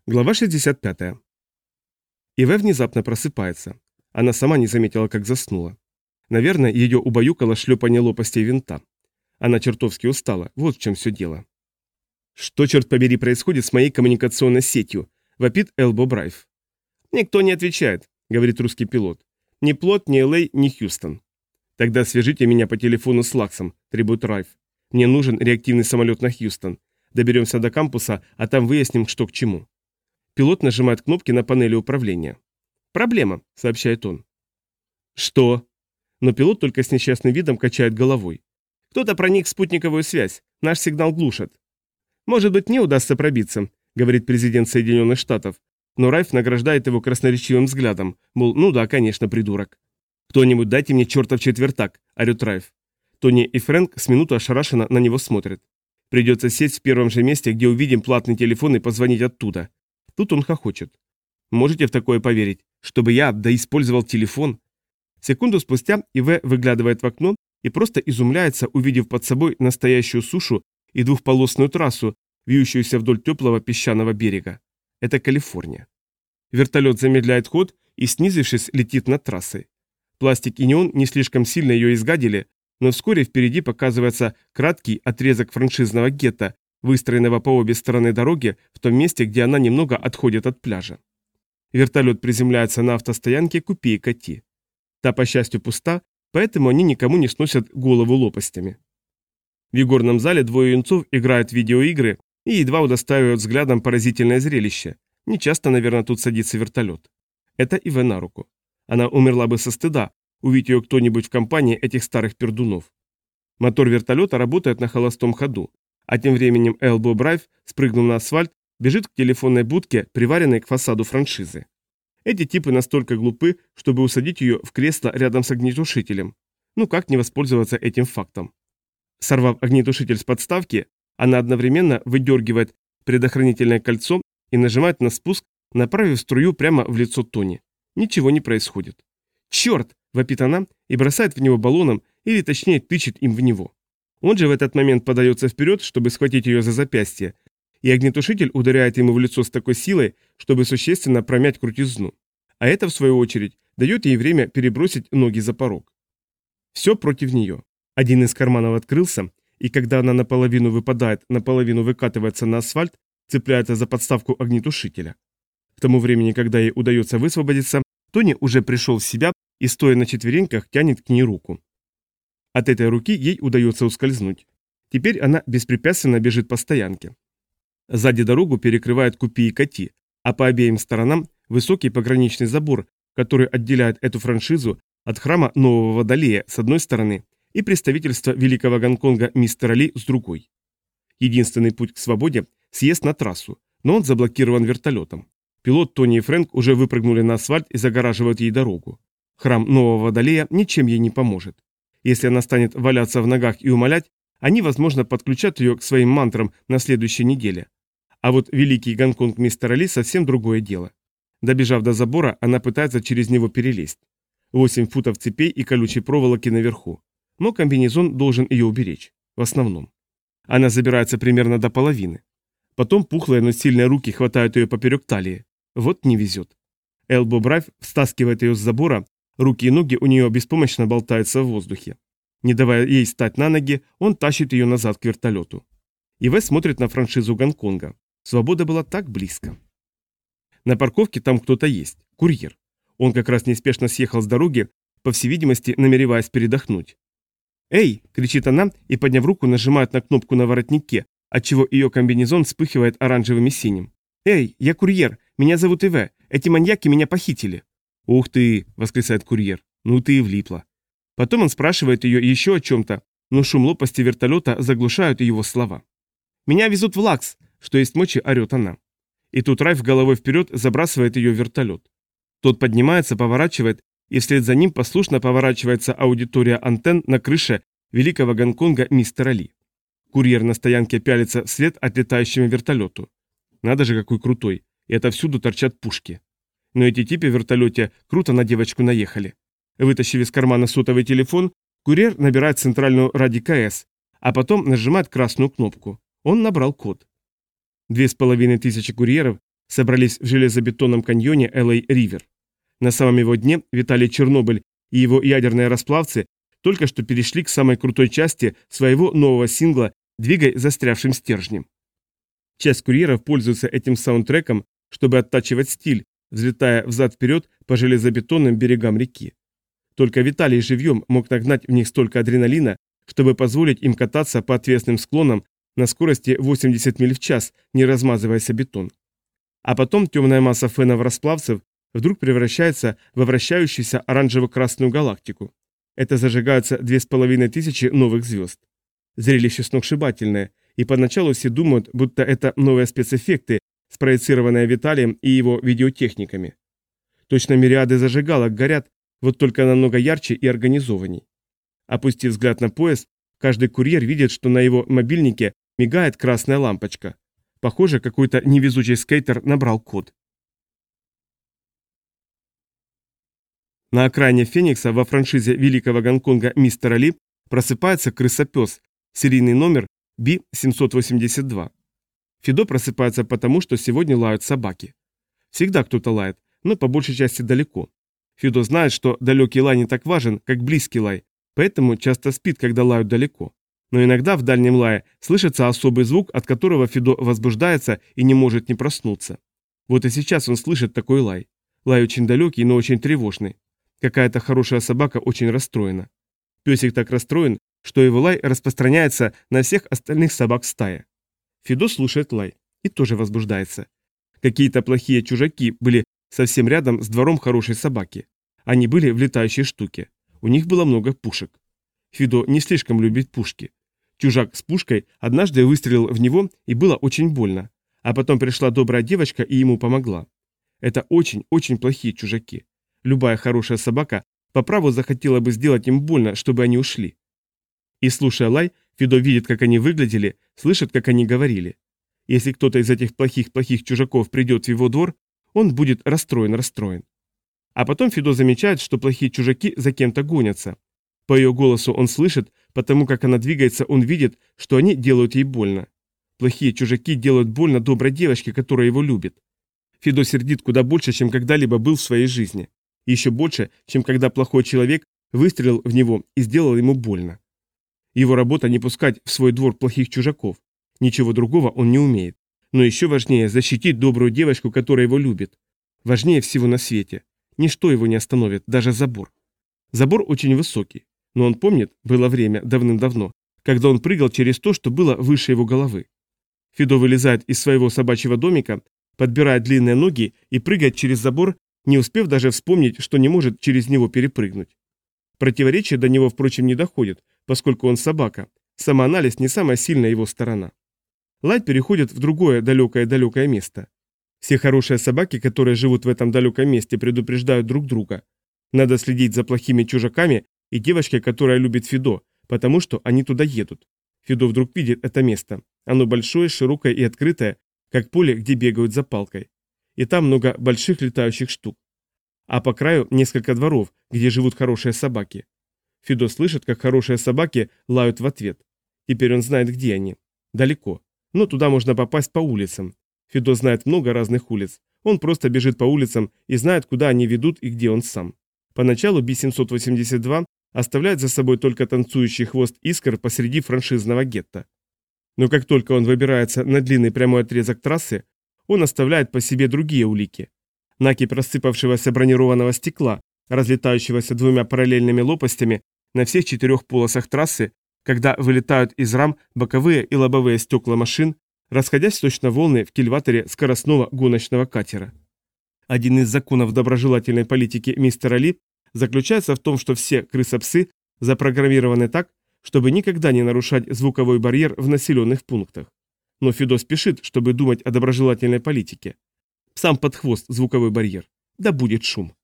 Глава 65. Иве внезапно просыпается. Она сама не заметила, как заснула. Наверное, ее убаюкало шлепание лопастей винта. Она чертовски устала, вот в чем все дело. «Что, черт побери, происходит с моей коммуникационной сетью?» – вопит Элбо Брайв. «Никто не отвечает», – говорит русский пилот. «Ни Плот, ни Л.А., ни Хьюстон». «Тогда свяжите меня по телефону с Лаксом», – требует Райв. «Мне нужен реактивный самолет на Хьюстон. Доберемся до кампуса, а там выясним, что к чему». Пилот нажимает кнопки на панели управления. «Проблема», — сообщает он. «Что?» Но пилот только с несчастным видом качает головой. «Кто-то проник в спутниковую связь. Наш сигнал глушат». «Может быть, мне удастся пробиться», — говорит президент Соединенных Штатов. Но Райф награждает его красноречивым взглядом, мол, ну да, конечно, придурок. «Кто-нибудь дайте мне чертов четвертак», — орет Райф. Тони и Фрэнк с минуту ошарашенно на него смотрят. «Придется сесть в первом же месте, где увидим платный телефон и позвонить оттуда». Тут он хохочет. Можете в такое поверить? Чтобы я, да использовал телефон? Секунду спустя Иве выглядывает в окно и просто изумляется, увидев под собой настоящую сушу и двухполосную трассу, вьющуюся вдоль теплого песчаного берега. Это Калифорния. Вертолет замедляет ход и, снизившись, летит над трассой. Пластик и неон не слишком сильно ее изгадили, но вскоре впереди показывается краткий отрезок франшизного гетто, выстроенного по обе стороны дороги в том месте, где она немного отходит от пляжа. Вертолет приземляется на автостоянке Купи и Кати. Та, по счастью, пуста, поэтому они никому не сносят голову лопастями. В игорном зале двое юнцов играют в видеоигры и едва удостаивают взглядом поразительное зрелище. Нечасто, наверное, тут садится вертолет. Это Иве на руку. Она умерла бы со стыда, увидеть ее кто-нибудь в компании этих старых пердунов. Мотор вертолета работает на холостом ходу. А тем временем Элбо Брайв, спрыгнув на асфальт, бежит к телефонной будке, приваренной к фасаду франшизы. Эти типы настолько глупы, чтобы усадить ее в кресло рядом с огнетушителем. Ну как не воспользоваться этим фактом? Сорвав огнетушитель с подставки, она одновременно выдергивает предохранительное кольцо и нажимает на спуск, направив струю прямо в лицо Тони. Ничего не происходит. «Черт!» – вопит она и бросает в него баллоном, или точнее тычет им в него. Он же в этот момент подается вперед, чтобы схватить ее за запястье, и огнетушитель ударяет ему в лицо с такой силой, чтобы существенно промять крутизну. А это, в свою очередь, дает ей время перебросить ноги за порог. Все против нее. Один из карманов открылся, и когда она наполовину выпадает, наполовину выкатывается на асфальт, цепляется за подставку огнетушителя. К тому времени, когда ей удается высвободиться, Тони уже пришел в себя и, стоя на четвереньках, тянет к ней руку. От этой руки ей удается ускользнуть. Теперь она беспрепятственно бежит по стоянке. Сзади дорогу перекрывает Купи и Кати, а по обеим сторонам высокий пограничный забор, который отделяет эту франшизу от храма Нового Водолея с одной стороны и представительства Великого Гонконга мистера Ли с другой. Единственный путь к свободе – съезд на трассу, но он заблокирован вертолетом. Пилот Тони и Фрэнк уже выпрыгнули на асфальт и загораживают ей дорогу. Храм Нового Водолея ничем ей не поможет. Если она станет валяться в ногах и умолять, они, возможно, подключат ее к своим мантрам на следующей неделе. А вот Великий Гонконг мистера Ли совсем другое дело. Добежав до забора, она пытается через него перелезть. 8 футов цепей и колючей проволоки наверху. Но комбинезон должен ее уберечь. В основном. Она забирается примерно до половины. Потом пухлые, но сильные руки хватают ее поперек талии. Вот не везет. Элбо Брайв стаскивает ее с забора, руки и ноги у нее беспомощно болтаются в воздухе. Не давая ей встать на ноги, он тащит ее назад к вертолету. Иве смотрит на франшизу Гонконга. Свобода была так близко. На парковке там кто-то есть. Курьер. Он как раз неспешно съехал с дороги, по всей видимости, намереваясь передохнуть. «Эй!» – кричит она и, подняв руку, нажимает на кнопку на воротнике, отчего ее комбинезон вспыхивает оранжевым и синим. «Эй, я курьер! Меня зовут Иве! Эти маньяки меня похитили!» «Ух ты!» – восклицает курьер. «Ну ты и влипла!» Потом он спрашивает ее еще о чем-то, но шум лопасти вертолета заглушают его слова. «Меня везут в Лакс!» – что есть мочи, орет она. И тут Райф головой вперед забрасывает ее в вертолет. Тот поднимается, поворачивает, и вслед за ним послушно поворачивается аудитория антенн на крыше Великого Гонконга мистера Ли. Курьер на стоянке пялится вслед отлетающему вертолету. Надо же, какой крутой, и отовсюду торчат пушки. Но эти типы в вертолете круто на девочку наехали. Вытащив из кармана сотовый телефон, курьер набирает центральную ради КС, а потом нажимает красную кнопку. Он набрал код. 2500 курьеров собрались в железобетонном каньоне Элей-Ривер. На самом его дне витали Чернобыль и его ядерные расплавцы только что перешли к самой крутой части своего нового сингла «Двигай застрявшим стержнем». Часть курьеров пользуется этим саундтреком, чтобы оттачивать стиль, взлетая взад-вперед по железобетонным берегам реки. Только Виталий живьем мог нагнать в них столько адреналина, чтобы позволить им кататься по отвесным склонам на скорости 80 миль в час, не размазываясь о бетон. А потом темная масса фенов-расплавцев вдруг превращается во вращающуюся оранжево-красную галактику. Это зажигаются 2500 новых звезд. Зрелище сногсшибательное, и поначалу все думают, будто это новые спецэффекты, спроецированные Виталием и его видеотехниками. Точно мириады зажигалок горят, вот только намного ярче и организованней. Опустив взгляд на пояс, каждый курьер видит, что на его мобильнике мигает красная лампочка. Похоже, какой-то невезучий скейтер набрал код. На окраине Феникса во франшизе Великого Гонконга «Мистера Ли» просыпается крысопес, серийный номер B782. Фидо просыпается потому, что сегодня лают собаки. Всегда кто-то лает, но по большей части далеко. Фидо знает, что далекий лай не так важен, как близкий лай, поэтому часто спит, когда лают далеко. Но иногда в дальнем лае слышится особый звук, от которого Фидо возбуждается и не может не проснуться. Вот и сейчас он слышит такой лай. Лай очень далекий, но очень тревожный. Какая-то хорошая собака очень расстроена. Песик так расстроен, что его лай распространяется на всех остальных собак стаи. Фидо слушает лай и тоже возбуждается. Какие-то плохие чужаки были совсем рядом с двором хорошей собаки. Они были в летающей штуке. У них было много пушек. Фидо не слишком любит пушки. Чужак с пушкой однажды выстрелил в него, и было очень больно. А потом пришла добрая девочка и ему помогла. Это очень-очень плохие чужаки. Любая хорошая собака по праву захотела бы сделать им больно, чтобы они ушли. И слушая лай, Фидо видит, как они выглядели, слышит, как они говорили. Если кто-то из этих плохих чужаков придет в его двор, он будет расстроен. А потом Фидо замечает, что плохие чужаки за кем-то гонятся. По ее голосу он слышит, потому как она двигается, он видит, что они делают ей больно. Плохие чужаки делают больно доброй девочке, которая его любит. Фидо сердит куда больше, чем когда-либо был в своей жизни. Еще больше, чем когда плохой человек выстрелил в него и сделал ему больно. Его работа не пускать в свой двор плохих чужаков. Ничего другого он не умеет. Но еще важнее защитить добрую девочку, которая его любит. Важнее всего на свете. Ничто его не остановит, даже забор. Забор очень высокий. Но он помнит, было время, давным-давно, когда он прыгал через то, что было выше его головы. Фидо вылезает из своего собачьего домика, подбирает длинные ноги и прыгает через забор, не успев даже вспомнить, что не может через него перепрыгнуть. Противоречие до него, впрочем, не доходит, поскольку он собака. Самоанализ не самая сильная его сторона. Лай переходит в другое далекое место. Все хорошие собаки, которые живут в этом далеком месте, предупреждают друг друга. Надо следить за плохими чужаками и девочкой, которая любит Фидо, потому что они туда едут. Фидо вдруг видит это место. Оно большое, широкое и открытое, как поле, где бегают за палкой. И там много больших летающих штук. А по краю несколько дворов, где живут хорошие собаки. Фидо слышит, как хорошие собаки лают в ответ. Теперь он знает, где они. Далеко. Но туда можно попасть по улицам. Фидо знает много разных улиц. Он просто бежит по улицам и знает, куда они ведут и где он сам. Поначалу B782 оставляет за собой только танцующий хвост искр посреди франшизного гетто. Но как только он выбирается на длинный прямой отрезок трассы, он оставляет по себе другие улики. Накипь рассыпавшегося бронированного стекла, разлетающегося двумя параллельными лопастями на всех 4 полосах трассы, когда вылетают из рам боковые и лобовые стекла машин, расходясь точно волны в кильваторе скоростного гоночного катера. Один из законов доброжелательной политики мистера Ли заключается в том, что все крысопсы запрограммированы так, чтобы никогда не нарушать звуковой барьер в населенных пунктах. Но Фидо спешит, чтобы думать о доброжелательной политике. Сам под хвост звуковой барьер. Да будет шум.